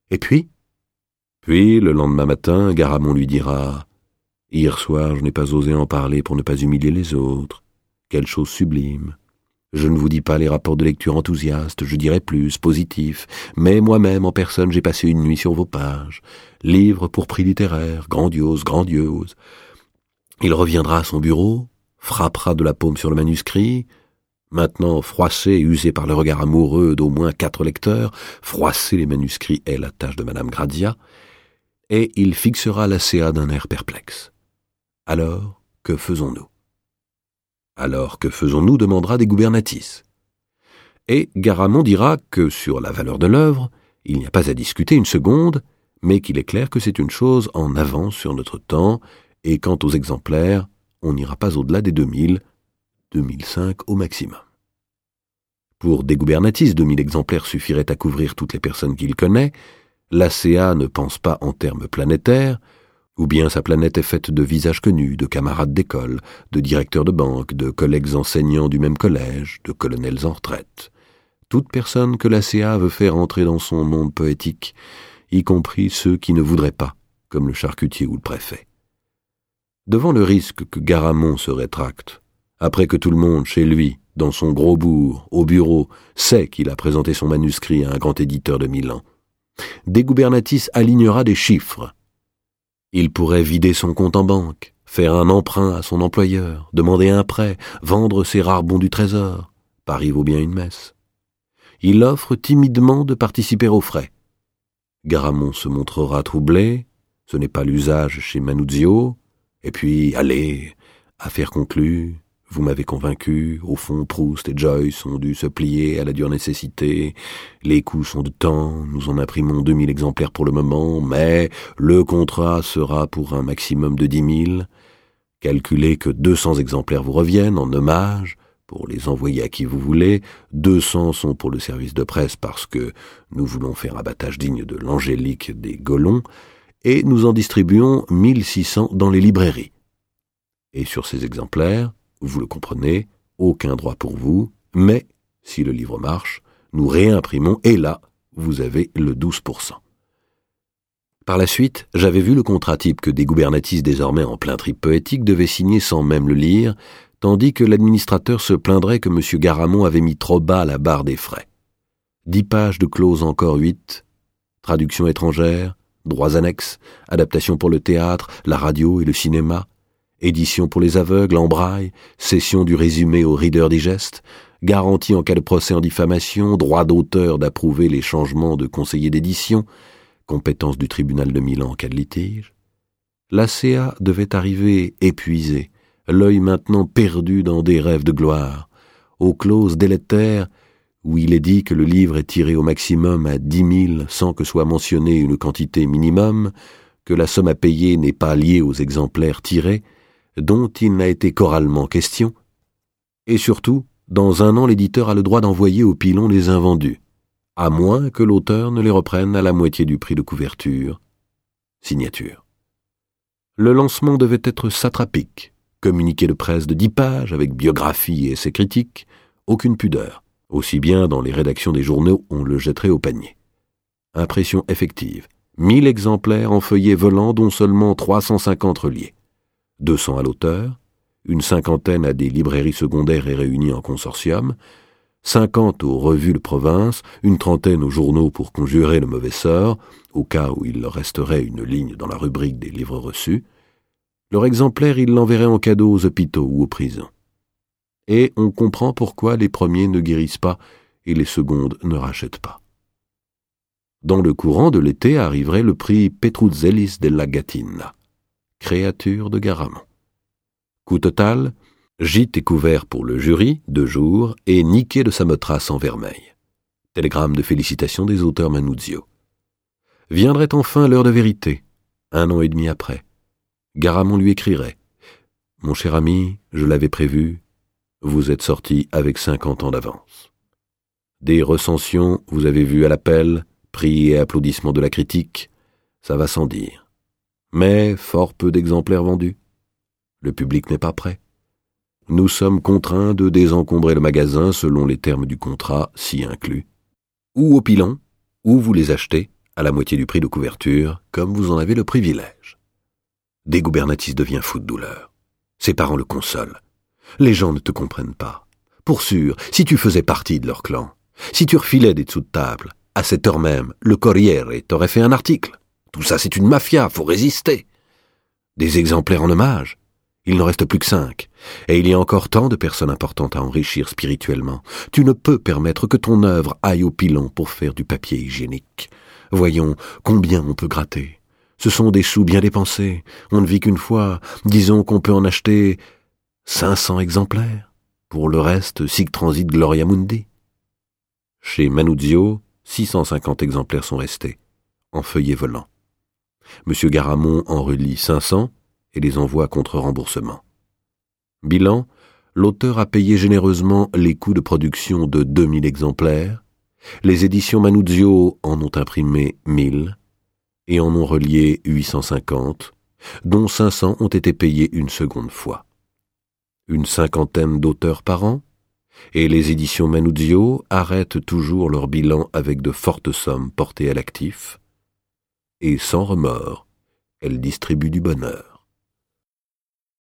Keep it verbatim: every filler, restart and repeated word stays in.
Et puis Puis, le lendemain matin, Garamond lui dira « Hier soir, je n'ai pas osé en parler pour ne pas humilier les autres. Quelle chose sublime. Je ne vous dis pas les rapports de lecture enthousiastes, je dirais plus, positifs, mais moi-même, en personne, j'ai passé une nuit sur vos pages. Livre pour prix littéraire, grandiose, grandiose. » Il reviendra à son bureau, frappera de la paume sur le manuscrit, maintenant froissé et usé par le regard amoureux d'au moins quatre lecteurs, froisser les manuscrits est la tâche de Madame Grazia, et il fixera l'A C A d'un air perplexe. Alors, que faisons-nous ? Alors, que faisons-nous demandera des Gubernatis. Et Garamond dira que, sur la valeur de l'œuvre, il n'y a pas à discuter une seconde, mais qu'il est clair que c'est une chose en avance sur notre temps, et quant aux exemplaires, on n'ira pas au-delà des deux mille, deux mille cinq au maximum. Pour des Gubernatis, deux mille exemplaires suffiraient à couvrir toutes les personnes qu'il connaît. L'A C A ne pense pas en termes planétaires, ou bien sa planète est faite de visages connus, de camarades d'école, de directeurs de banque, de collègues enseignants du même collège, de colonels en retraite. Toute personne que l'A C A veut faire entrer dans son monde poétique, y compris ceux qui ne voudraient pas, comme le charcutier ou le préfet. Devant le risque que Garamond se rétracte, après que tout le monde, chez lui, dans son gros bourg, au bureau, sait qu'il a présenté son manuscrit à un grand éditeur de Milan, des Gubernatis alignera des chiffres. Il pourrait vider son compte en banque, faire un emprunt à son employeur, demander un prêt, vendre ses rares bons du trésor. Paris vaut bien une messe. Il offre timidement de participer aux frais. Garamond se montrera troublé, ce n'est pas l'usage chez Manuzio, et puis, allez, affaire conclue, vous m'avez convaincu, au fond Proust et Joyce ont dû se plier à la dure nécessité, les coûts sont de temps, nous en imprimons deux mille exemplaires pour le moment, mais le contrat sera pour un maximum de dix mille, calculez que deux cents exemplaires vous reviennent en hommage, pour les envoyer à qui vous voulez, deux cents sont pour le service de presse parce que nous voulons faire abattage digne de l'angélique des Golons, et nous en distribuons mille six cents dans les librairies. Et sur ces exemplaires, vous le comprenez, aucun droit pour vous, mais, si le livre marche, nous réimprimons, et là, vous avez le douze pour cent. Par la suite, j'avais vu le contrat type que des Gubernatis désormais en plein trip poétique devaient signer sans même le lire, tandis que l'administrateur se plaindrait que M. Garamond avait mis trop bas la barre des frais. Dix pages de clauses encore huit, traduction étrangère, droits annexes, adaptation pour le théâtre, la radio et le cinéma, édition pour les aveugles en braille, cession du résumé au Reader Digest, garantie en cas de procès en diffamation, droit d'auteur d'approuver les changements de conseiller d'édition, compétence du tribunal de Milan en cas de litige. L'A C A devait arriver épuisé, l'œil maintenant perdu dans des rêves de gloire, aux clauses délétères où il est dit que le livre est tiré au maximum à dix mille sans que soit mentionnée une quantité minimum, que la somme à payer n'est pas liée aux exemplaires tirés, dont il n'a été qu'oralement question, et surtout, dans un an l'éditeur a le droit d'envoyer au pilon les invendus, à moins que l'auteur ne les reprenne à la moitié du prix de couverture. Signature. Le lancement devait être satrapique, communiqué de presse de dix pages avec biographie et essais critiques, aucune pudeur. Aussi bien dans les rédactions des journaux, on le jetterait au panier. Impression effective. Mille exemplaires en feuillet volant, dont seulement trois cent cinquante reliés. deux cents à l'auteur, une cinquantaine à des librairies secondaires et réunies en consortium, cinquante aux revues de province, une trentaine aux journaux pour conjurer le mauvais sort, au cas où il leur resterait une ligne dans la rubrique des livres reçus. Leur exemplaire, ils l'enverraient en cadeau aux hôpitaux ou aux prisons. Et on comprend pourquoi les premiers ne guérissent pas et les secondes ne rachètent pas. Dans le courant de l'été arriverait le prix Petruzzellis della Gattina, créature de Garamond. Coût total, gîte et couvert pour le jury, deux jours, et niqué de Samothrace en vermeil. Télégramme de félicitations des auteurs Manuzio. Viendrait enfin l'heure de vérité, un an et demi après. Garamond lui écrirait « Mon cher ami, je l'avais prévu, vous êtes sorti avec cinquante ans d'avance. Des recensions, vous avez vu à l'appel, prix et applaudissements de la critique, ça va sans dire. Mais fort peu d'exemplaires vendus. Le public n'est pas prêt. Nous sommes contraints de désencombrer le magasin selon les termes du contrat, si inclus. Ou au pilon, ou vous les achetez à la moitié du prix de couverture, comme vous en avez le privilège. Dégubernatis devient fou de douleur. Ses parents le consolent. Les gens ne te comprennent pas. Pour sûr, si tu faisais partie de leur clan, si tu refilais des dessous de table, à cette heure même, le Corriere t'aurait fait un article. Tout ça, c'est une mafia, faut résister. Des exemplaires en hommage. Il n'en reste plus que cinq. Et il y a encore tant de personnes importantes à enrichir spirituellement. Tu ne peux permettre que ton œuvre aille au pilon pour faire du papier hygiénique. Voyons combien on peut gratter. Ce sont des sous bien dépensés. On ne vit qu'une fois. Disons qu'on peut en acheter cinq cents exemplaires. Pour le reste, sic transit gloria mundi. Chez Manuzio, six cent cinquante exemplaires sont restés, en feuillet volant. Monsieur Garamond en relit cinq cents et les envoie contre remboursement. Bilan, l'auteur a payé généreusement les coûts de production de deux mille exemplaires, les éditions Manuzio en ont imprimé mille et en ont relié huit cent cinquante, dont cinq cents ont été payés une seconde fois. Une cinquantaine d'auteurs par an, et les éditions Manuzio arrêtent toujours leur bilan avec de fortes sommes portées à l'actif, et sans remords, elles distribuent du bonheur.